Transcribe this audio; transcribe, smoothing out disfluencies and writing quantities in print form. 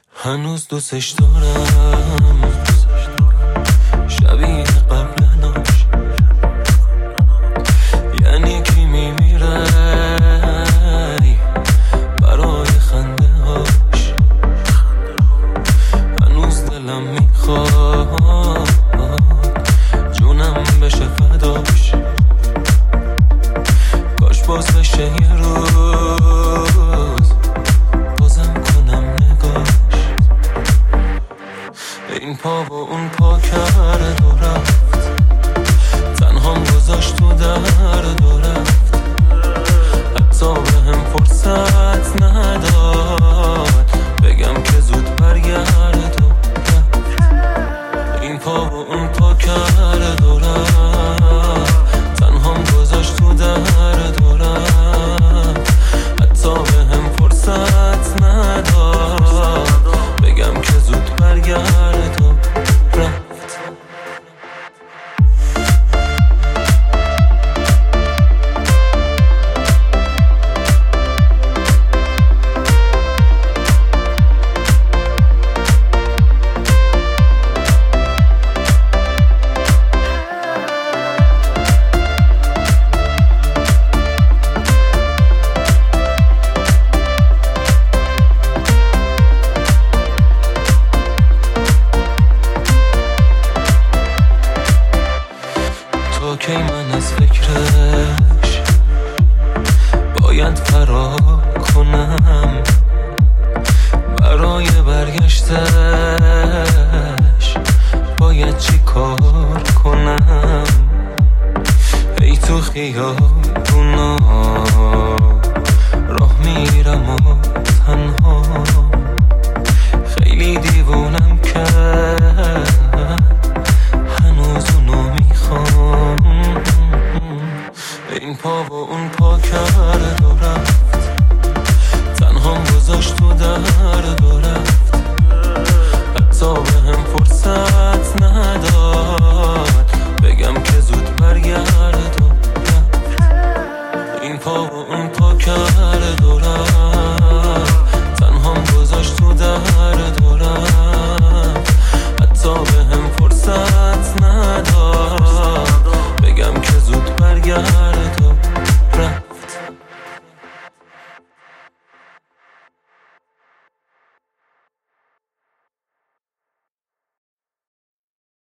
هنوز دوستش دارم، شبیه قبلناش. یعنی کی میمیره برای خنده هاش. هنوز دلم میخواد جونم بشه فداش. کاش باز بشه یه روز بازم کنم نگاش. این پا و اون پا کرد و رفت، تنهام گذاشت تو درد و رفت. حتی به هم فرصت نداد بگم که زود برگرد و رفت. این پا و اون پا کرد و رفت، تنهام گذاشت تو درد و رفت. حتی به هم فرصت نداد بگم که زود برگرد و رفت. کی من از فکرش باید فرار کنم، برای برگشتش باید چی کار کنم. ای تو خیابونا راه میرم و تنها، خیلی دیوونم کرد هنوز اونو میخوام. این پا و اون پا کرد و رفت، تنهام گذاشت تو درد و رفت. حتی به هم فرصت نداد بگم که زود برگرد و رفت. این پا و اون